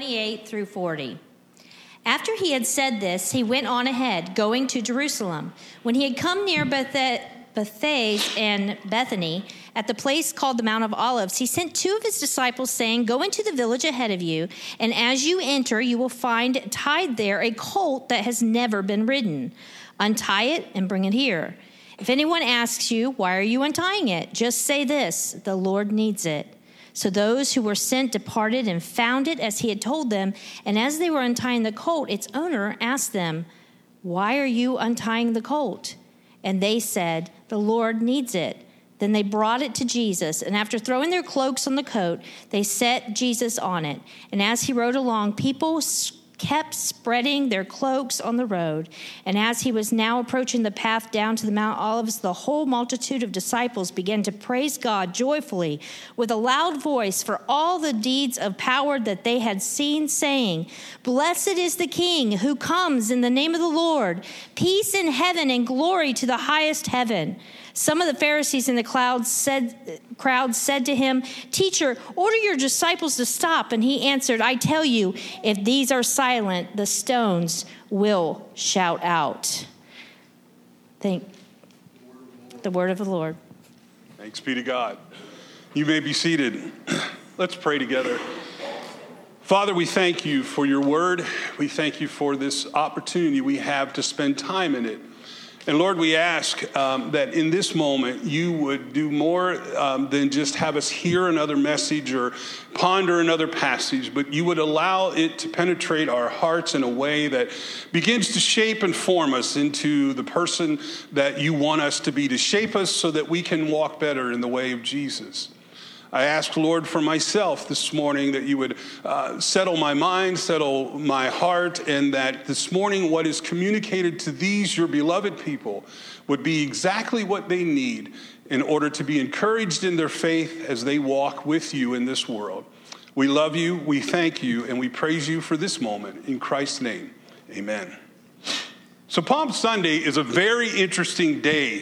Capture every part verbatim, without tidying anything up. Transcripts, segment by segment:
twenty-eight through forty. After he had said this, he went on ahead, going to Jerusalem. When he had come near Beth- Bethphage and Bethany, at the place called the Mount of Olives, he sent two of his disciples, saying, "Go into the village ahead of you, and as you enter, you will find tied there a colt that has never been ridden. Untie it and bring it here. If anyone asks you, 'Why are you untying it?' just say this, 'The Lord needs it.'" So those who were sent departed and found it as he had told them. And as they were untying the colt, its owner asked them, "Why are you untying the colt?" And they said, "The Lord needs it." Then they brought it to Jesus, and after throwing their cloaks on the coat, they set Jesus on it. And as he rode along, people kept spreading their cloaks on the road. And as he was now approaching the path down to the Mount Olives, the whole multitude of disciples began to praise God joyfully with a loud voice for all the deeds of power that they had seen, saying, "Blessed is the King who comes in the name of the Lord. Peace in heaven and glory to the highest heaven." Some of the Pharisees in the crowd said, crowd said to him, "Teacher, order your disciples to stop." And he answered, "I tell you, if these are silent, the stones will shout out." Thank the word of the Lord. Thanks be to God. You may be seated. Let's pray together. Father, we thank you for your word. We thank you for this opportunity we have to spend time in it. And Lord, we ask um, that in this moment you would do more um, than just have us hear another message or ponder another passage, but you would allow it to penetrate our hearts in a way that begins to shape and form us into the person that you want us to be, to shape us so that we can walk better in the way of Jesus. I ask, Lord, for myself this morning that you would uh, settle my mind, settle my heart, and that this morning what is communicated to these, your beloved people, would be exactly what they need in order to be encouraged in their faith as they walk with you in this world. We love you, we thank you, and we praise you for this moment. In Christ's name, amen. So Palm Sunday is a very interesting day,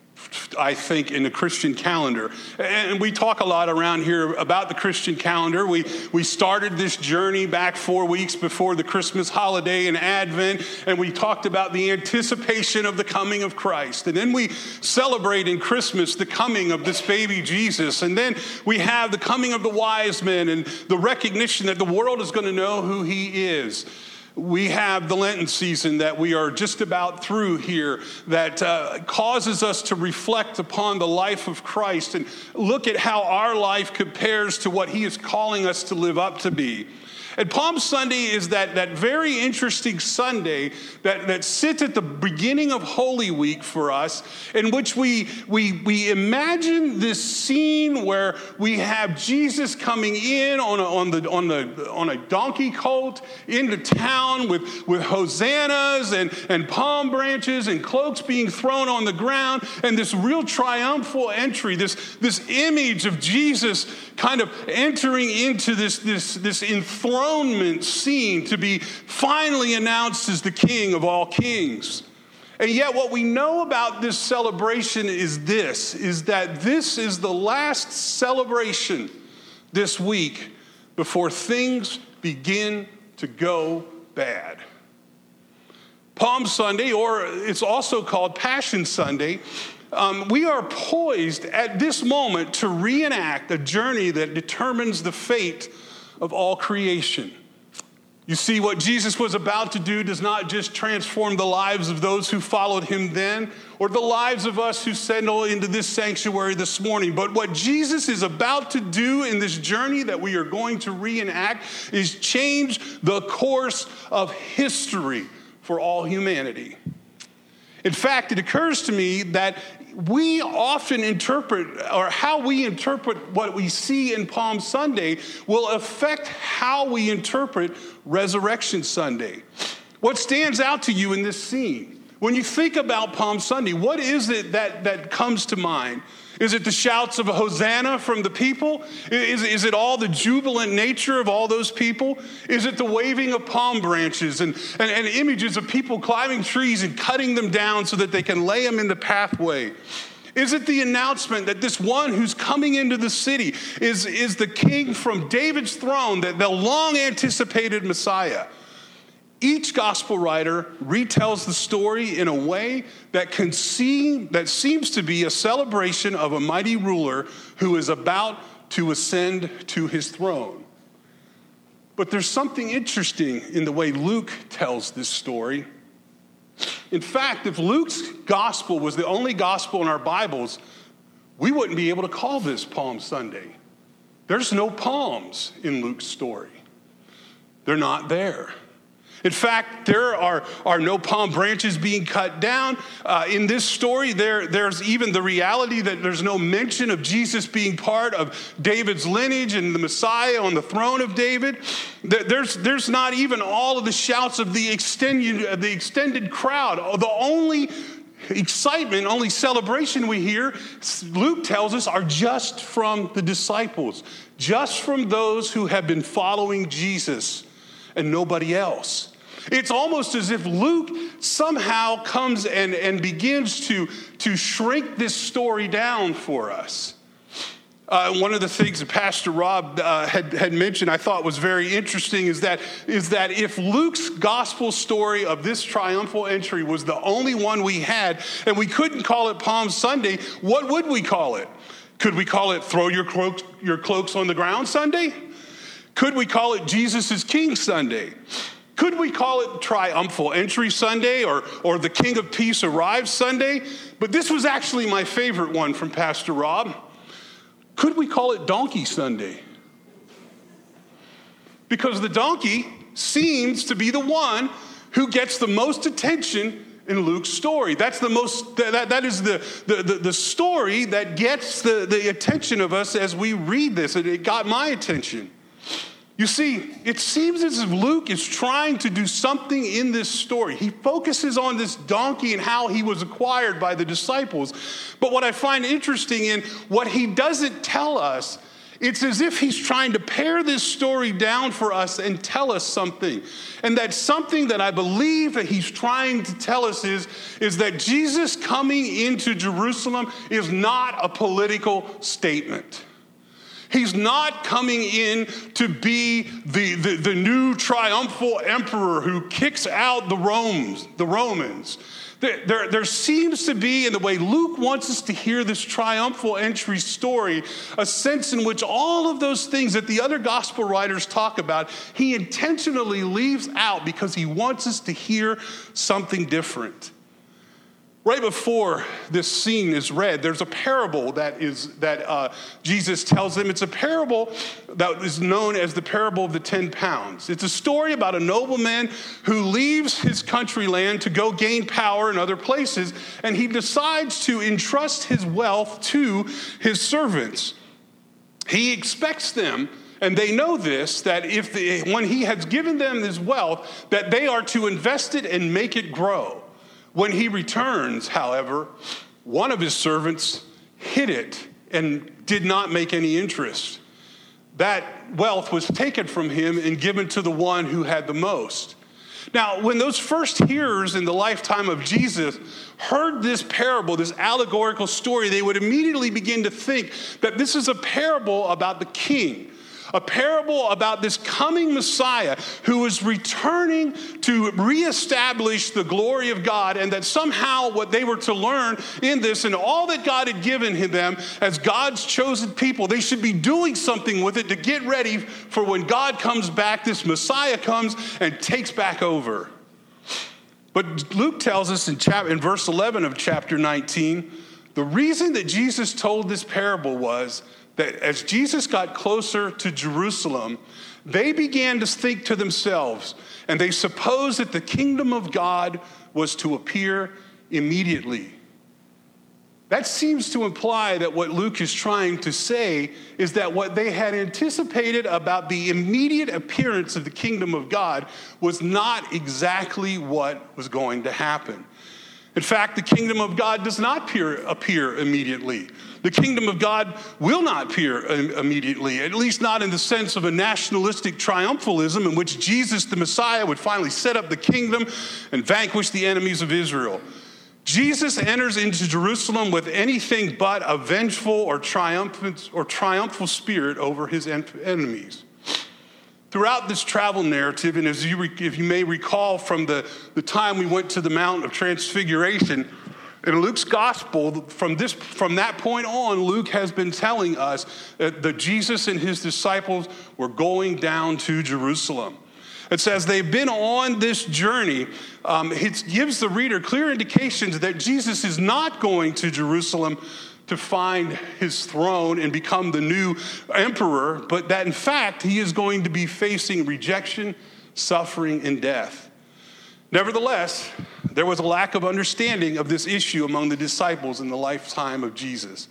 I think, in the Christian calendar. And we talk a lot around here about the Christian calendar. We we started this journey back four weeks before the Christmas holiday and Advent, and we talked about the anticipation of the coming of Christ. And then we celebrate in Christmas the coming of this baby Jesus. And then we have the coming of the wise men and the recognition that the world is going to know who he is. We have the Lenten season that we are just about through here that uh, causes us to reflect upon the life of Christ and look at how our life compares to what he is calling us to live up to be. And Palm Sunday is that, that very interesting Sunday that, that sits at the beginning of Holy Week for us, in which we, we, we imagine this scene where we have Jesus coming in on a, on the, on the, on a donkey colt into town with, with hosannas and, and palm branches and cloaks being thrown on the ground, and this real triumphal entry, this, this image of Jesus kind of entering into this, this, this enthronement scene to be finally announced as the King of all kings. And yet what we know about this celebration is this, is that this is the last celebration this week before things begin to go bad. Palm Sunday, or it's also called Passion Sunday, Um, we are poised at this moment to reenact a journey that determines the fate of all creation. You see, what Jesus was about to do does not just transform the lives of those who followed him then, or the lives of us who settle into this sanctuary this morning. But what Jesus is about to do in this journey that we are going to reenact is change the course of history for all humanity. In fact, it occurs to me that we often interpret, or how we interpret what we see in Palm Sunday will affect how we interpret Resurrection Sunday. What stands out to you in this scene? When you think about Palm Sunday, what is it that, that comes to mind? Is it the shouts of a Hosanna from the people? Is, is it all the jubilant nature of all those people? Is it the waving of palm branches and, and, and images of people climbing trees and cutting them down so that they can lay them in the pathway? Is it the announcement that this one who's coming into the city is, is the king from David's throne, that the long-anticipated Messiah? Each gospel writer retells the story in a way that can seem, that seems to be a celebration of a mighty ruler who is about to ascend to his throne. But there's something interesting in the way Luke tells this story. In fact, if Luke's gospel was the only gospel in our Bibles, we wouldn't be able to call this Palm Sunday. There's no palms in Luke's story. They're not there. In fact, there are, are no palm branches being cut down. Uh, in this story, there, there's even the reality that there's no mention of Jesus being part of David's lineage and the Messiah on the throne of David. There's, there's not even all of the shouts of the extended, the extended crowd. The only excitement, only celebration we hear, Luke tells us, are just from the disciples, just from those who have been following Jesus and nobody else. It's almost as if Luke somehow comes and, and begins to, to shrink this story down for us. Uh, one of the things that Pastor Rob uh, had, had mentioned I thought was very interesting is that, is that if Luke's gospel story of this triumphal entry was the only one we had, and we couldn't call it Palm Sunday, what would we call it? Could we call it Throw Your Cloaks, your cloaks on the Ground Sunday? Could we call it Jesus is King Sunday? Could we call it Triumphal Entry Sunday or, or the King of Peace Arrives Sunday? But this was actually my favorite one from Pastor Rob. Could we call it Donkey Sunday? Because the donkey seems to be the one who gets the most attention in Luke's story. That's the most, that, that is the, the, the, the story that gets the, the attention of us as we read this. And it got my attention. You see, it seems as if Luke is trying to do something in this story. He focuses on this donkey and how he was acquired by the disciples. But what I find interesting in what he doesn't tell us, it's as if he's trying to pare this story down for us and tell us something. And that something that I believe that he's trying to tell us is, is that Jesus coming into Jerusalem is not a political statement. He's not coming in to be the, the, the new triumphal emperor who kicks out the Romans. The Romans. There, there, there seems to be, in the way Luke wants us to hear this triumphal entry story, a sense in which all of those things that the other gospel writers talk about, he intentionally leaves out because he wants us to hear something different. Right before this scene is read, there's a parable that is that uh, Jesus tells them. It's a parable that is known as the parable of the ten pounds. It's a story about a nobleman who leaves his country land to go gain power in other places, and he decides to entrust his wealth to his servants. He expects them, and they know this, that if the, when he has given them his wealth, that they are to invest it and make it grow. When he returns, however, one of his servants hid it and did not make any interest. That wealth was taken from him and given to the one who had the most. Now, when those first hearers in the lifetime of Jesus heard this parable, this allegorical story, they would immediately begin to think that this is a parable about the king. A parable about this coming Messiah who is returning to reestablish the glory of God, and that somehow what they were to learn in this and all that God had given them as God's chosen people, they should be doing something with it to get ready for when God comes back, this Messiah comes and takes back over. But Luke tells us in, chapter, in verse eleven of chapter nineteen, the reason that Jesus told this parable was that as Jesus got closer to Jerusalem, they began to think to themselves, and they supposed that the kingdom of God was to appear immediately. That seems to imply that what Luke is trying to say is that what they had anticipated about the immediate appearance of the kingdom of God was not exactly what was going to happen. In fact, the kingdom of God does not appear, appear immediately. The kingdom of God will not appear immediately, at least not in the sense of a nationalistic triumphalism in which Jesus, the Messiah, would finally set up the kingdom and vanquish the enemies of Israel. Jesus enters into Jerusalem with anything but a vengeful or triumphant or triumphal spirit over his en- enemies. Throughout this travel narrative, and as you re- if you may recall from the, the time we went to the Mount of Transfiguration, in Luke's gospel, from this from that point on, Luke has been telling us that, that Jesus and his disciples were going down to Jerusalem. It says they've been on this journey. Um, it gives the reader clear indications that Jesus is not going to Jerusalem to find his throne and become the new emperor, but that in fact he is going to be facing rejection, suffering, and death. Nevertheless, there was a lack of understanding of this issue among the disciples in the lifetime of Jesus.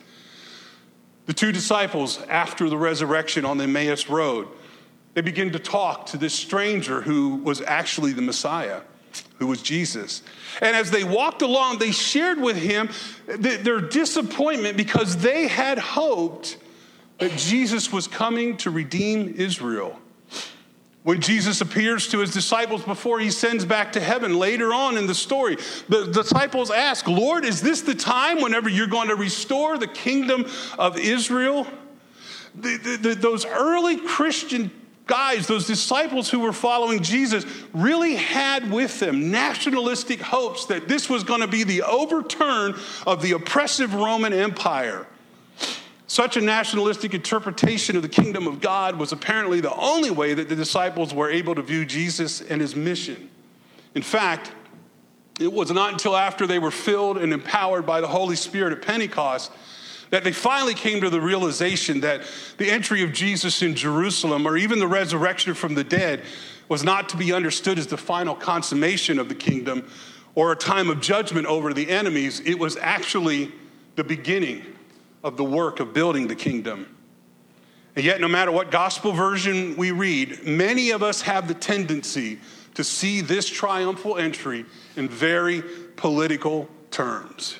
The two disciples, after the resurrection on the Emmaus Road, they begin to talk to this stranger who was actually the Messiah, who was Jesus. And as they walked along, they shared with him th- their disappointment because they had hoped that Jesus was coming to redeem Israel. When Jesus appears to his disciples before he sends back to heaven, later on in the story, the disciples ask, Lord, is this the time whenever you're going to restore the kingdom of Israel? The, the, the, those early Christian guys, those disciples who were following Jesus, really had with them nationalistic hopes that this was going to be the overturn of the oppressive Roman Empire. Such a nationalistic interpretation of the kingdom of God was apparently the only way that the disciples were able to view Jesus and his mission. In fact, it was not until after they were filled and empowered by the Holy Spirit at Pentecost that they finally came to the realization that the entry of Jesus in Jerusalem, or even the resurrection from the dead, was not to be understood as the final consummation of the kingdom or a time of judgment over the enemies. It was actually the beginning of the work of building the kingdom. And yet, no matter what gospel version we read, many of us have the tendency to see this triumphal entry in very political terms.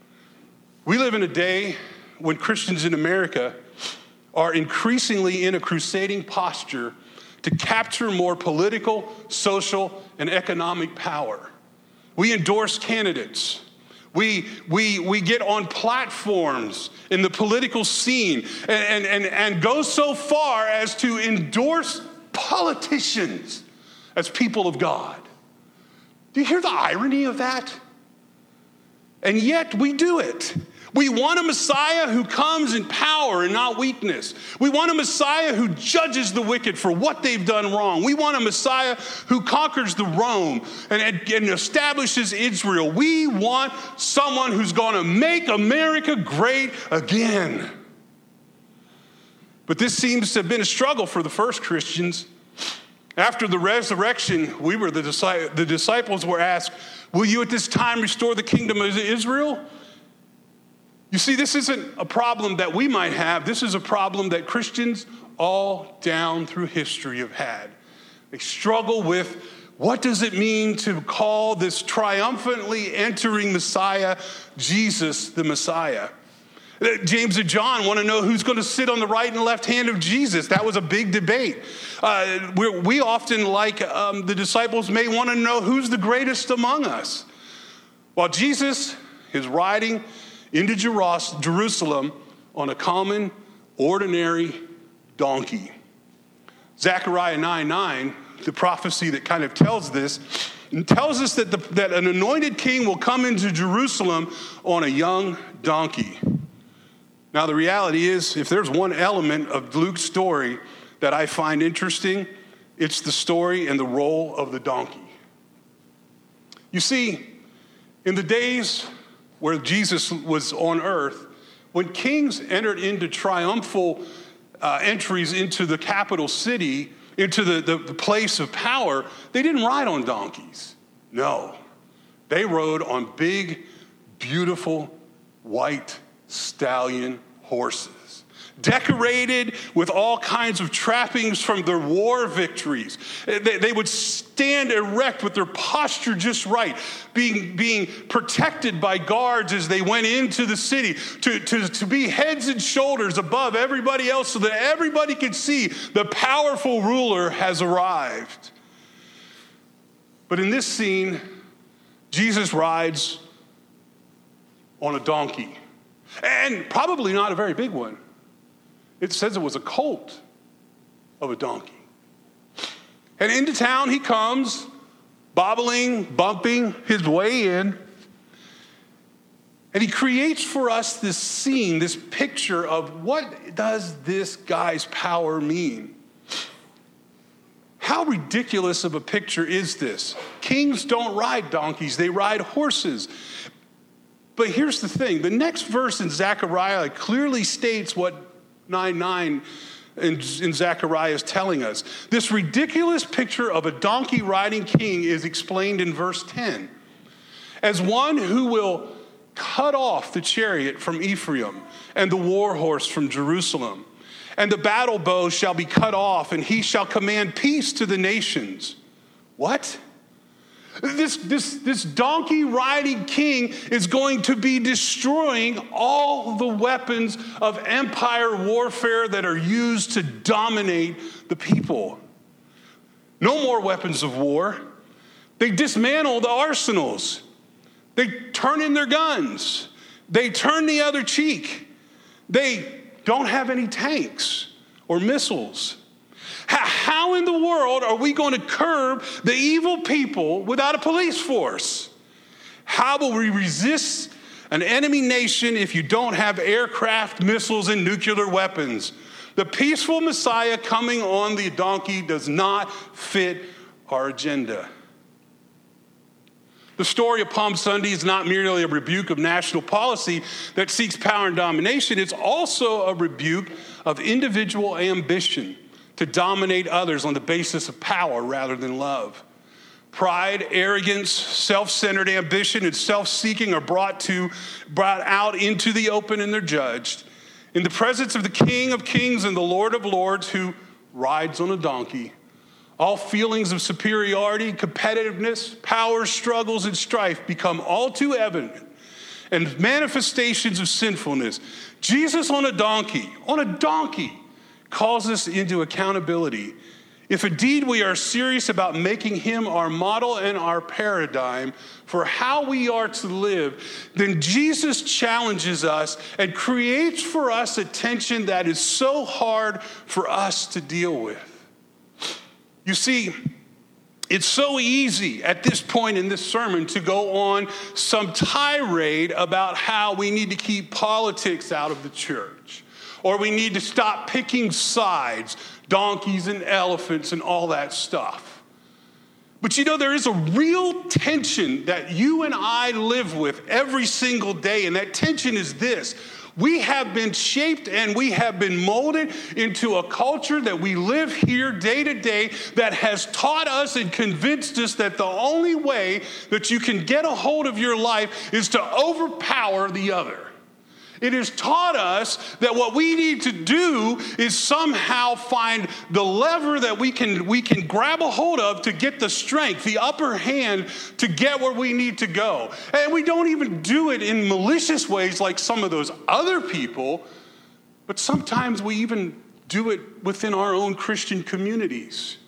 We live in a day when Christians in America are increasingly in a crusading posture to capture more political, social, and economic power. We endorse candidates. We, we, we get on platforms in the political scene and, and, and, and go so far as to endorse politicians as people of God. Do you hear the irony of that? And yet we do it. We want a Messiah who comes in power and not weakness. We want a Messiah who judges the wicked for what they've done wrong. We want a Messiah who conquers the Rome and, and establishes Israel. We want someone who's going to make America great again. But this seems to have been a struggle for the first Christians. After the resurrection, we were the, the disciples were asked, will you at this time restore the kingdom of Israel? You see, this isn't a problem that we might have. This is a problem that Christians all down through history have had. They struggle with, what does it mean to call this triumphantly entering Messiah Jesus the Messiah? James and John want to know who's going to sit on the right and left hand of Jesus. That was a big debate. Uh, we often, like um, the disciples, may want to know who's the greatest among us. While Jesus is riding into Jerusalem on a common, ordinary donkey. Zechariah nine nine, the prophecy that kind of tells this, and tells us that, the, that an anointed king will come into Jerusalem on a young donkey. Now, the reality is, if there's one element of Luke's story that I find interesting, it's the story and the role of the donkey. You see, in the days where Jesus was on earth, when kings entered into triumphal uh, entries into the capital city, into the, the, the place of power, they didn't ride on donkeys. No, they rode on big, beautiful, white stallion horses, decorated with all kinds of trappings from their war victories. They, they would stand erect with their posture just right, being, being protected by guards as they went into the city, to, to, to be heads and shoulders above everybody else so that everybody could see the powerful ruler has arrived. But in this scene, Jesus rides on a donkey, and probably not a very big one. It says it was a colt of a donkey. And into town he comes, bobbling, bumping his way in. And he creates for us this scene, this picture of what does this guy's power mean? How ridiculous of a picture is this? Kings don't ride donkeys, they ride horses. But here's the thing, the next verse in Zechariah clearly states what nine nine in, in Zechariah is telling us. This ridiculous picture of a donkey riding king is explained in verse ten. As one who will cut off the chariot from Ephraim and the war horse from Jerusalem. And the battle bow shall be cut off, and he shall command peace to the nations. What? This, this, this donkey riding king is going to be destroying all the weapons of empire warfare that are used to dominate the people. No more weapons of war. They dismantle the arsenals. They turn in their guns. They turn the other cheek. They don't have any tanks or missiles. How in the world are we going to curb the evil people without a police force? How will we resist an enemy nation if you don't have aircraft, missiles, and nuclear weapons? The peaceful Messiah coming on the donkey does not fit our agenda. The story of Palm Sunday is not merely a rebuke of national policy that seeks power and domination. It's also a rebuke of individual ambition to dominate others on the basis of power rather than love. Pride, arrogance, self-centered ambition, and self-seeking are brought to, brought out into the open, and they're judged in the presence of the King of Kings and the Lord of Lords, who rides on a donkey. All feelings of superiority, competitiveness, power struggles, and strife become all too evident, and manifestations of sinfulness. Jesus on a donkey, on a donkey, calls us into accountability. If indeed we are serious about making him our model and our paradigm for how we are to live, then Jesus challenges us and creates for us a tension that is so hard for us to deal with. You see, it's so easy at this point in this sermon to go on some tirade about how we need to keep politics out of the church, or we need to stop picking sides, donkeys and elephants and all that stuff. But you know, there is a real tension that you and I live with every single day, and that tension is this. We have been shaped and we have been molded into a culture that we live here day to day that has taught us and convinced us that the only way that you can get a hold of your life is to overpower the other. It has taught us that what we need to do is somehow find the lever that we can, we can grab a hold of to get the strength, the upper hand to get where we need to go. And we don't even do it in malicious ways like some of those other people, but sometimes we even do it within our own Christian communities.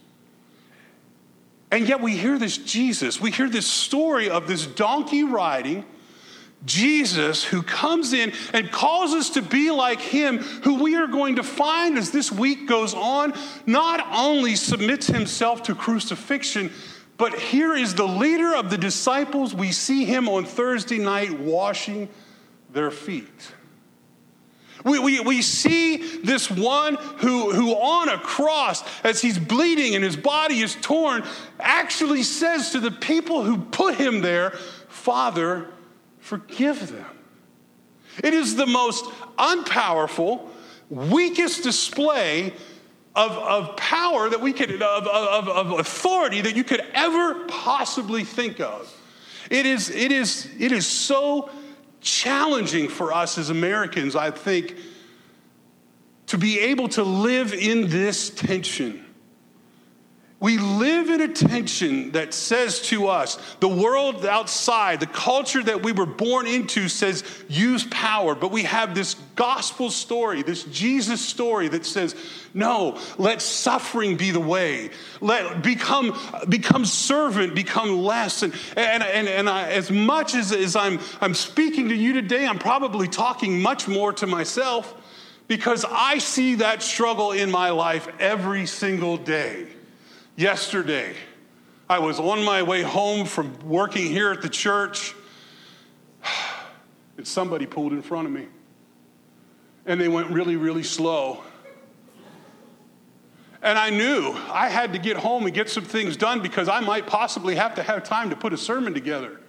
And yet we hear this Jesus, we hear this story of this donkey riding Jesus, who comes in and calls us to be like him, who we are going to find as this week goes on, not only submits himself to crucifixion, but here is the leader of the disciples. We see him on Thursday night washing their feet. We, we, we see this one who, who on a cross, as he's bleeding and his body is torn, actually says to the people who put him there, Father, forgive them. It is the most unpowerful, weakest display of, of power that we could, of, of, of authority that you could ever possibly think of. It is, it is, it is so challenging for us as Americans, I think, to be able to live in this tension. We live in a tension that says to us, the world outside, the culture that we were born into says, use power. But we have this gospel story, this Jesus story that says, no, let suffering be the way. Let become, become servant, become less. And, and, and, and I, as much as, as I'm, I'm speaking to you today, I'm probably talking much more to myself because I see that struggle in my life every single day. Yesterday, I was on my way home from working here at the church, and somebody pulled in front of me. And they went really, really slow. And I knew I had to get home and get some things done because I might possibly have to have time to put a sermon together.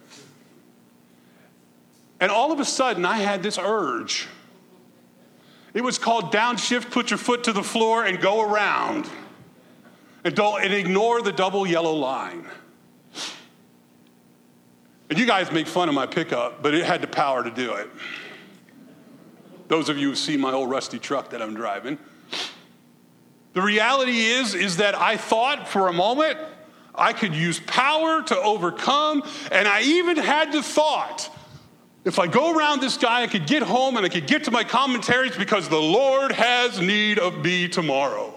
And all of a sudden, I had this urge. It was called downshift, put your foot to the floor, and go around. And, don't, and ignore the double yellow line. And you guys make fun of my pickup, but it had the power to do it. Those of you who see my old rusty truck that I'm driving. The reality is, is that I thought for a moment I could use power to overcome, and I even had the thought, if I go around this guy, I could get home and I could get to my commentaries because the Lord has need of me tomorrow.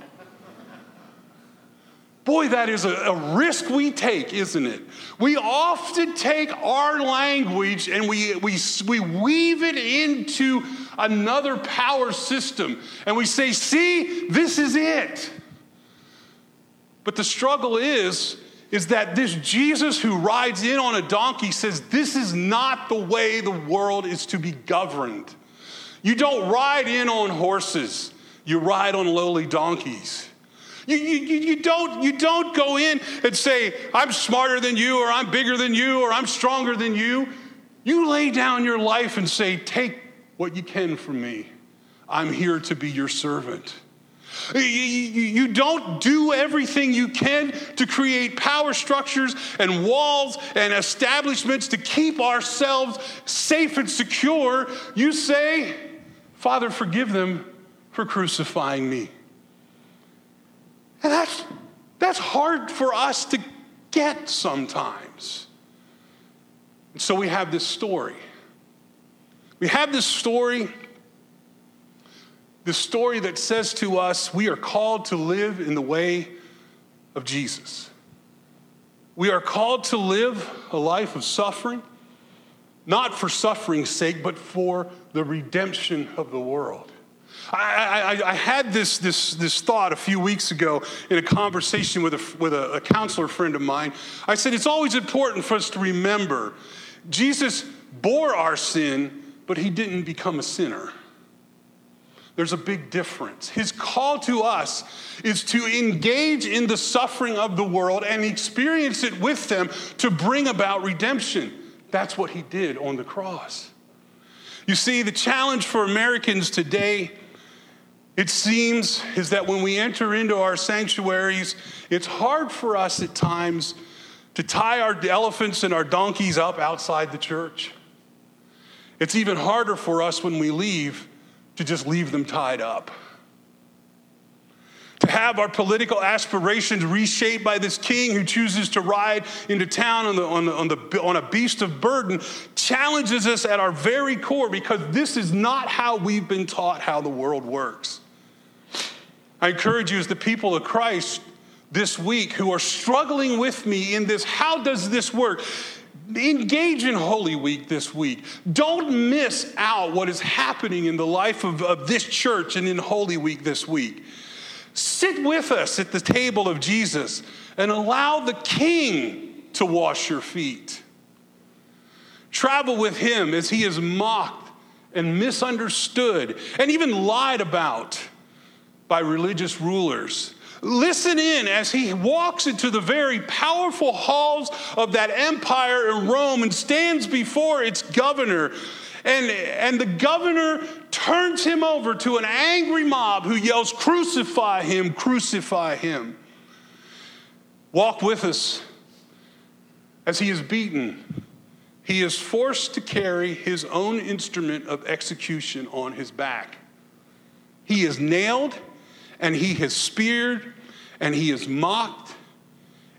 Boy, that is a, a risk we take, isn't it? We often take our language and we, we, we weave it into another power system. And we say, see, this is it. But the struggle is, is that this Jesus who rides in on a donkey says, this is not the way the world is to be governed. You don't ride in on horses. You ride on lowly donkeys. You, you, you, don't, you don't go in and say, I'm smarter than you, or I'm bigger than you, or I'm stronger than you. You lay down your life and say, take what you can from me. I'm here to be your servant. You, you, you don't do everything you can to create power structures and walls and establishments to keep ourselves safe and secure. You say, Father, forgive them for crucifying me. And that's, that's hard for us to get sometimes. And so we have this story. We have this story, this story that says to us, we are called to live in the way of Jesus. We are called to live a life of suffering, not for suffering's sake, but for the redemption of the world. I, I, I had this, this, this thought a few weeks ago in a conversation with, a, with a, a counselor friend of mine. I said, it's always important for us to remember Jesus bore our sin, but he didn't become a sinner. There's a big difference. His call to us is to engage in the suffering of the world and experience it with them to bring about redemption. That's what he did on the cross. You see, the challenge for Americans today, it seems, is that when we enter into our sanctuaries, it's hard for us at times to tie our elephants and our donkeys up outside the church. It's even harder for us when we leave to just leave them tied up. To have our political aspirations reshaped by this king who chooses to ride into town on, the, on, the, on, the, on a beast of burden challenges us at our very core, because this is not how we've been taught how the world works. I encourage you as the people of Christ this week who are struggling with me in this, how does this work? Engage in Holy Week this week. Don't miss out what is happening in the life of, of this church and in Holy Week this week. Sit with us at the table of Jesus and allow the King to wash your feet. Travel with him as he is mocked and misunderstood and even lied about by religious rulers. Listen in as he walks into the very powerful halls of that empire in Rome and stands before its governor. And, and the governor turns him over to an angry mob who yells, "Crucify him, crucify him." Walk with us as he is beaten. He is forced to carry his own instrument of execution on his back. He is nailed, and he is speared, and he is mocked,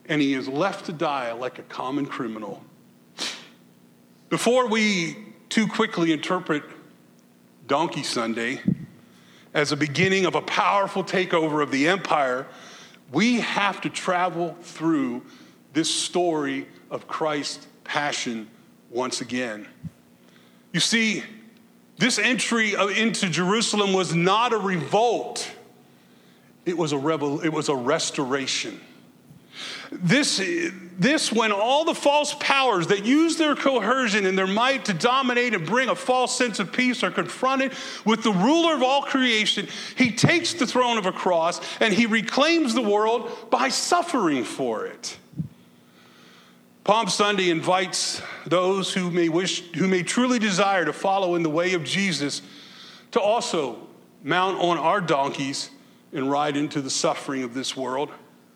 and he is left to die like a common criminal. Before we too quickly interpret Donkey Sunday as a beginning of a powerful takeover of the empire, we have to travel through this story of Christ's passion once again. You see, this entry into Jerusalem was not a revolt. It was a rebel, it was a restoration. This, this, when all the false powers that use their coercion and their might to dominate and bring a false sense of peace are confronted with the ruler of all creation, he takes the throne of a cross and he reclaims the world by suffering for it. Palm Sunday invites those who may wish, who may truly desire to follow in the way of Jesus to also mount on our donkeys and ride into the suffering of this world.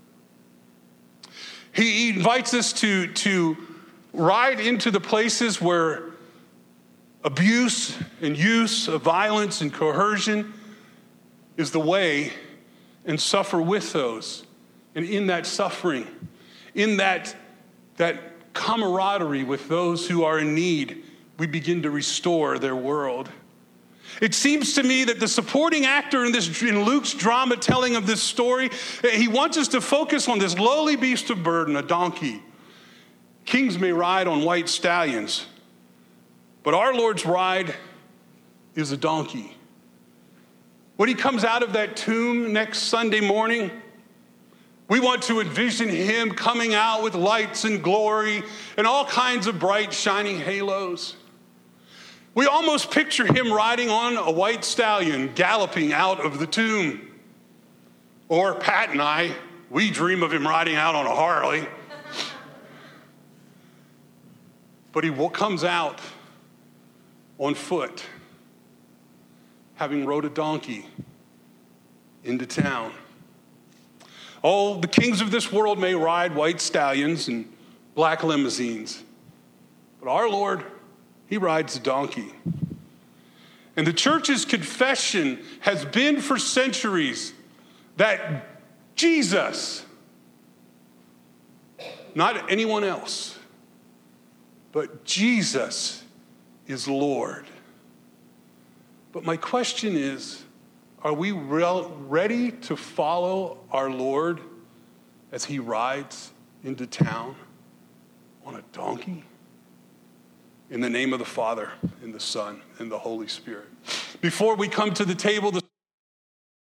He invites us to, to ride into the places where abuse and use of violence and coercion is the way, and suffer with those. And in that suffering, in that, that camaraderie with those who are in need, we begin to restore their world. It seems to me that the supporting actor in this in Luke's drama telling of this story, he wants us to focus on this lowly beast of burden, a donkey. Kings may ride on white stallions, but our Lord's ride is a donkey. When he comes out of that tomb next Sunday morning, we want to envision him coming out with lights and glory and all kinds of bright, shining halos. We almost picture him riding on a white stallion, galloping out of the tomb. Or Pat and I, we dream of him riding out on a Harley. But he comes out on foot, having rode a donkey into town. Oh, the kings of this world may ride white stallions and black limousines, but our Lord, he rides a donkey. And the church's confession has been for centuries that Jesus, not anyone else, but Jesus is Lord. But my question is, are we real, ready to follow our Lord as he rides into town on a donkey? In the name of the Father, and the Son, and the Holy Spirit. Before we come to the table, the